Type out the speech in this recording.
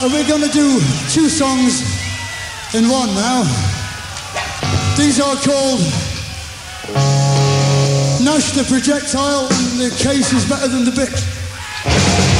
We're going to do two songs in one now. These are called Nash the Projectile and The Case is Better Than the Bic.